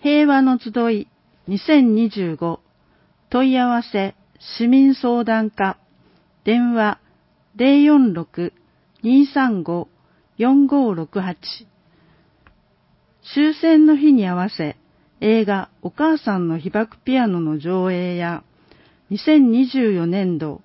平和の集い2025問い合わせ市民相談課電話046-235-4568終戦の日に合わせ映画お母さんの被爆ピアノの上映や2024年度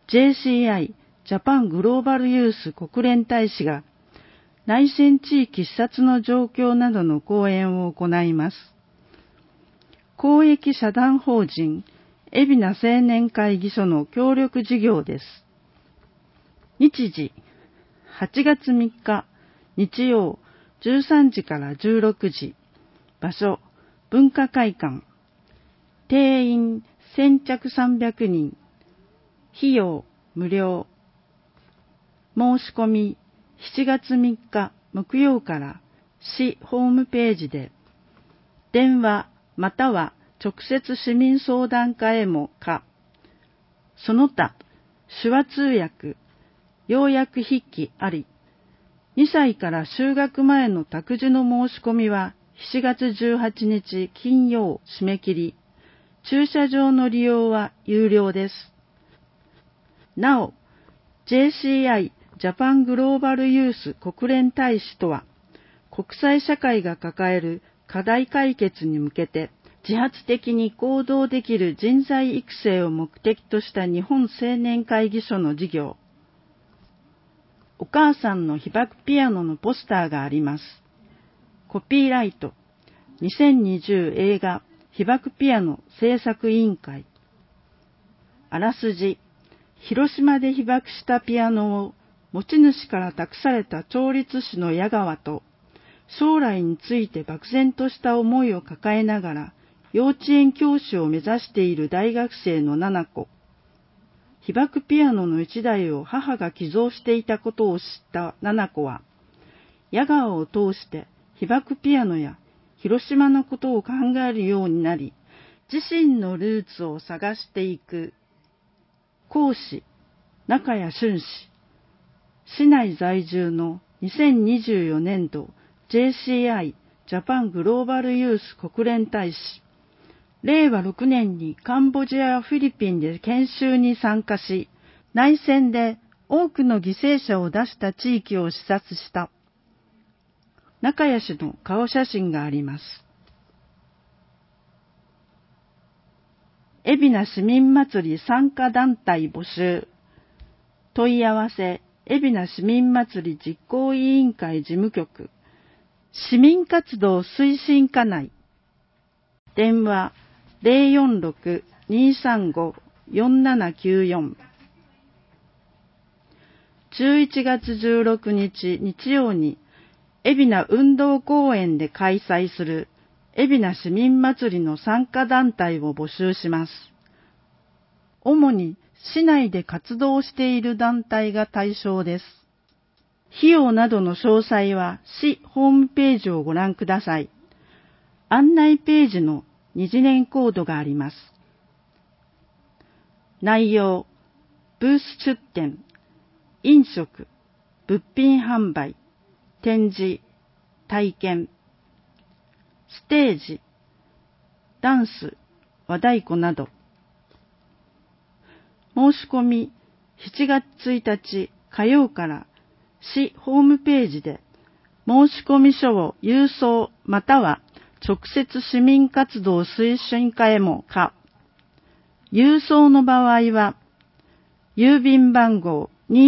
JCI ジャパングローバルユース国連大使が内戦地域視察の状況などの講演を行います。公益社団法人海老名青年会議所の協力事業です。日時8月3日日曜13時から16時、場所文化会館、定員先着300人、費用無料、申し込み7月3日木曜から市ホームページで、電話または直接市民相談課へもか、その他手話通訳、要約筆記あり、2歳から就学前の託児の申し込みは7月18日金曜締め切り、駐車場の利用は有料です。なお、JCI ジャパングローバルユース国連大使とは、国際社会が抱える課題解決に向けて自発的に行動できる人材育成を目的とした日本青年会議所の事業。お母さんの被爆ピアノのポスターがあります。コピーライト2020映画被爆ピアノ制作委員会。あらすじ、広島で被爆したピアノを持ち主から託された調律師の矢川と、将来について漠然とした思いを抱えながら幼稚園教師を目指している大学生の七子。被爆ピアノの一台を母が寄贈していたことを知った七子は、矢川を通して被爆ピアノや広島のことを考えるようになり、自身のルーツを探していく。講師、中谷俊氏。市内在住の2024年度 JCI ジャパングローバルユース国連大使。令和6年にカンボジアやフィリピンで研修に参加し、内戦で多くの犠牲者を出した地域を視察した。中谷氏の顔写真があります。海老名市民祭り参加団体募集。問い合わせ、海老名市民祭り実行委員会事務局。市民活動推進課内。電話046-235-4794。11月16日日曜に海老名運動公園で開催する海老名市民祭りの参加団体を募集します。主に市内で活動している団体が対象です。費用などの詳細は市ホームページをご覧ください。案内ページの二次元コードがあります。内容、ブース出展、飲食、物品販売、展示、体験、ステージ、ダンス、和太鼓など。申し込み7月1日火曜から市ホームページで申込書を郵送または直接市民活動推進課へもか、郵送の場合は郵便番号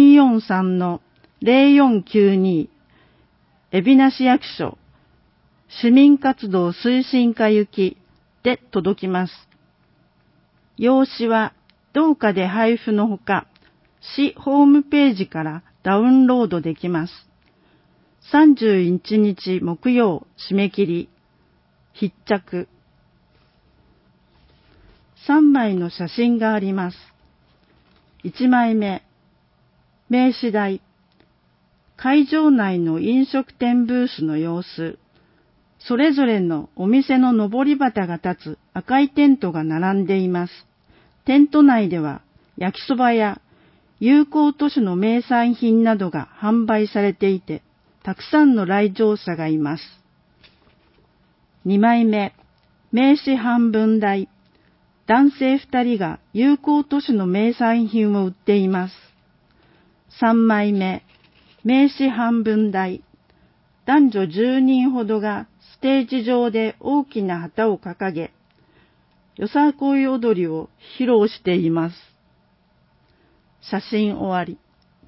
243-0492海老名市役所市民活動推進課行きで届きます。用紙は同課で配布のほか、市ホームページからダウンロードできます。31日木曜締め切り、必着。3枚の写真があります。1枚目、名刺台、会場内の飲食店ブースの様子、それぞれのお店の上り旗が立つ赤いテントが並んでいます。テント内では焼きそばや友好都市の名産品などが販売されていて、たくさんの来場者がいます。2枚目、 名刺半分代、男性2人が有効都市の名産品を売っています。3枚目、名刺半分代、男女10人ほどがステージ上で大きな旗を掲げ、よさこい踊りを披露しています。写真終わり。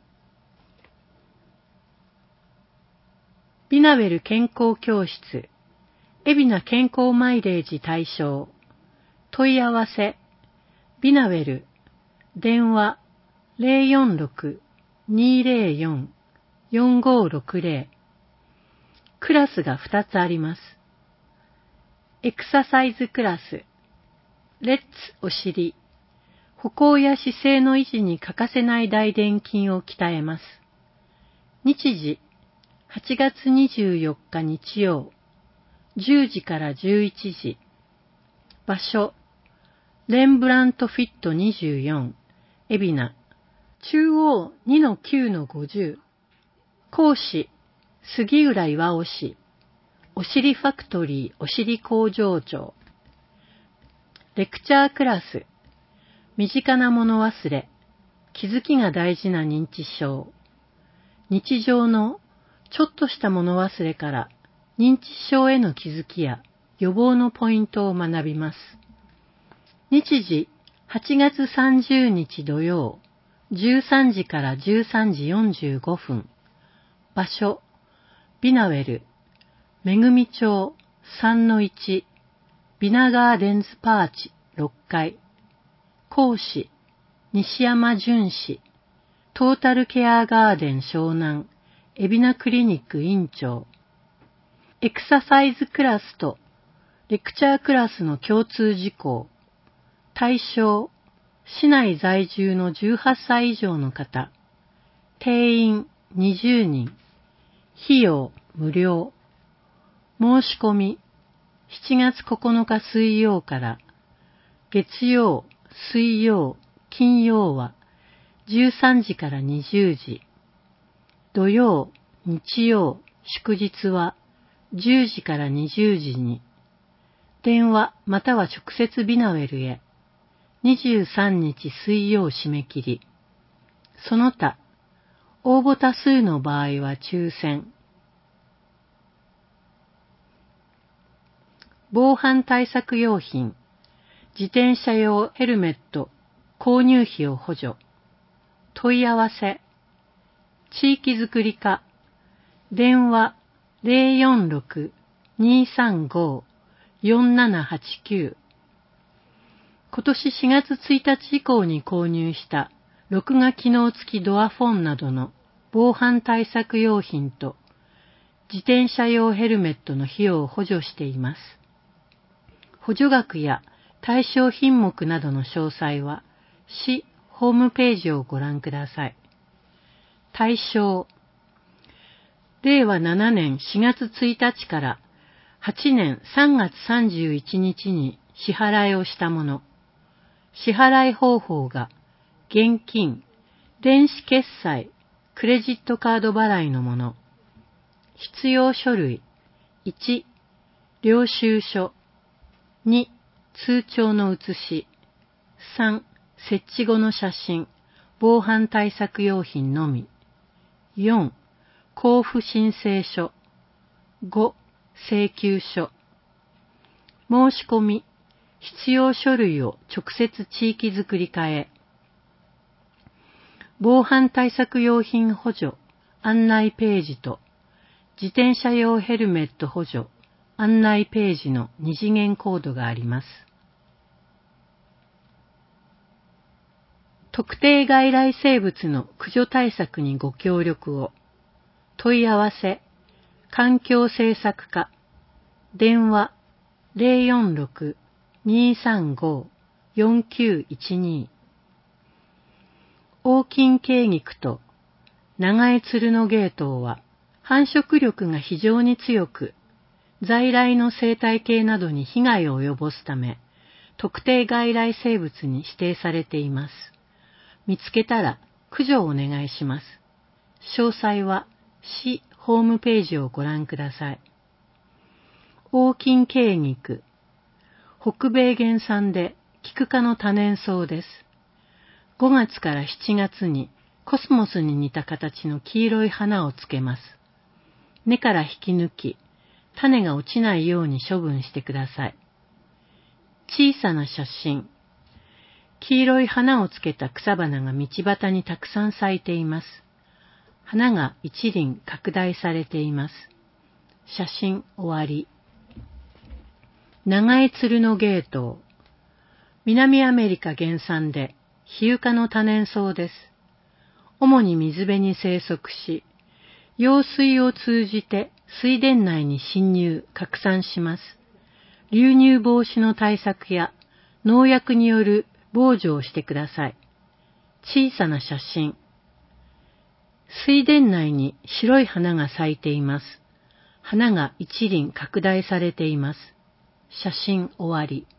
ビナウェル健康教室、海老名健康マイレージ対象、問い合わせ、ビナウェル、電話046-204-4560、クラスが2つあります。エクササイズクラス、レッツお尻、歩行や姿勢の維持に欠かせない大臀筋を鍛えます。日時、8月24日日曜、10時から11時。場所、レンブラントフィット24、海老名、中央 2-9-50。講師、杉浦岩尾氏、お尻ファクトリーお尻工場長。レクチャークラス、身近なもの忘れ、気づきが大事な認知症。日常のちょっとしたもの忘れから認知症への気づきや予防のポイントを学びます。日時、8月30日土曜、13時から13時45分。場所、ビナウェル、めぐみ町 3-1、ビナガーデンズパーチ6階。講師、西山淳氏、トータルケアガーデン湘南、海老名クリニック院長。エクササイズクラスとレクチャークラスの共通事項。対象、市内在住の18歳以上の方。定員20人。費用無料。申し込み、7月9日水曜から、月曜、水曜、金曜は13時から20時。土曜、日曜、祝日は10時から20時に。電話または直接ビナウェルへ。23日水曜締め切り。その他、応募多数の場合は抽選。防犯対策用品、自転車用ヘルメット、購入費を補助。問い合わせ、地域づくり課、電話046-235-4789。今年4月1日以降に購入した録画機能付きドアフォンなどの防犯対策用品と自転車用ヘルメットの費用を補助しています。補助額や対象品目などの詳細は市ホームページをご覧ください。対象、令和7年4月1日から8年3月31日に支払いをしたもの。支払い方法が現金、電子決済、クレジットカード払いのもの。必要書類、1、領収書、2、通帳の写し、3、設置後の写真、防犯対策用品のみ。4、交付申請書。5、請求書。申し込み、必要書類を直接地域づくり課へ。防犯対策用品補助案内ページと自転車用ヘルメット補助案内ページの2次元コードがあります。特定外来生物の駆除対策にご協力を。問い合わせ、環境政策課、電話046-235-4912。黄金鶏肉と長江鶴のゲイトウは繁殖力が非常に強く、在来の生態系などに被害を及ぼすため、特定外来生物に指定されています。見つけたら駆除をお願いします。詳細は市ホームページをご覧ください。黄金鶏肉、 北米原産でキク科の多年草です。5月から7月にコスモスに似た形の黄色い花をつけます。根から引き抜き、種が落ちないように処分してください。小さな写真。黄色い花をつけた草花が道端にたくさん咲いています。花が一輪拡大されています。写真終わり。長江鶴のゲート。南アメリカ原産でヒユ科の多年草です。主に水辺に生息し、用水を通じて水田内に侵入、拡散します。流入防止の対策や農薬による防除をしてください。小さな写真。水田内に白い花が咲いています。花が一輪拡大されています。写真終わり。